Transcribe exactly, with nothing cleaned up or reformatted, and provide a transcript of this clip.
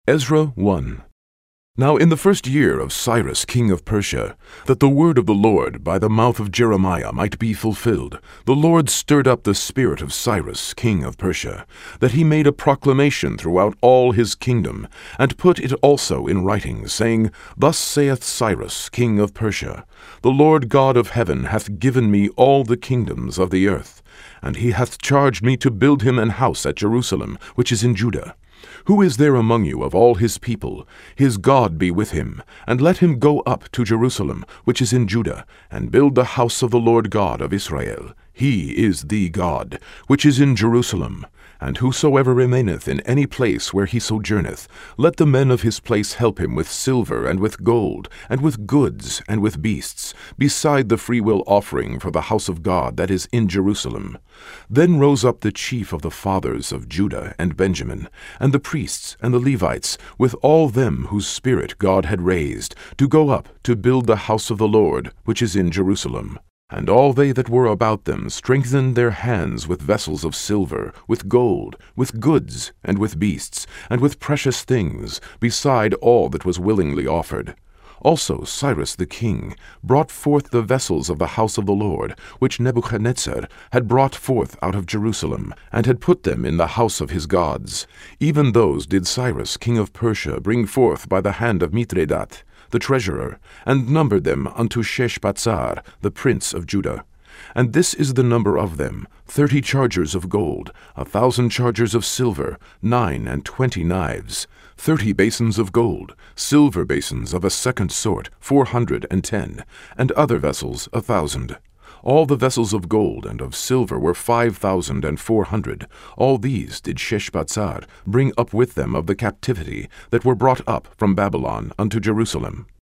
Ezra one. Now in the first year of Cyrus king of Persia, that the word of the Lord by the mouth of Jeremiah might be fulfilled, the Lord stirred up the spirit of Cyrus king of Persia, that he made a proclamation throughout all his kingdom, and put it also in writing, saying, Thus saith Cyrus king of Persia, The Lord God of heaven hath given me all the kingdoms of the earth, and he hath charged me to build him an house at Jerusalem, which is in Judah. Who is there among you of all his people? His God be with him, and let him go up to Jerusalem, which is in Judah, and build the house of the Lord God of Israel. He is the God, which is in Jerusalem. And whosoever remaineth in any place where he sojourneth, let the men of his place help him with silver, and with gold, and with goods, and with beasts, beside the freewill offering for the house of God that is in Jerusalem. Then rose up the chief of the fathers of Judah and Benjamin, and the priests and the Levites, with all them whose spirit God had raised, to go up to build the house of the Lord, which is in Jerusalem. And all they that were about them strengthened their hands with vessels of silver, with gold, with goods, and with beasts, and with precious things, beside all that was willingly offered. Also Cyrus the king brought forth the vessels of the house of the Lord, which Nebuchadnezzar had brought forth out of Jerusalem, and had put them in the house of his gods. Even those did Cyrus king of Persia bring forth by the hand of Mithredath, the treasurer, and numbered them unto Sheshbazzar, the prince of Judah. And this is the number of them, thirty chargers of gold, a thousand chargers of silver, nine and twenty knives, thirty basins of gold, silver basins of a second sort, four hundred and ten, and other vessels a thousand. All the vessels of gold and of silver were five thousand and four hundred. All these did Sheshbazzar bring up with them of the captivity that were brought up from Babylon unto Jerusalem.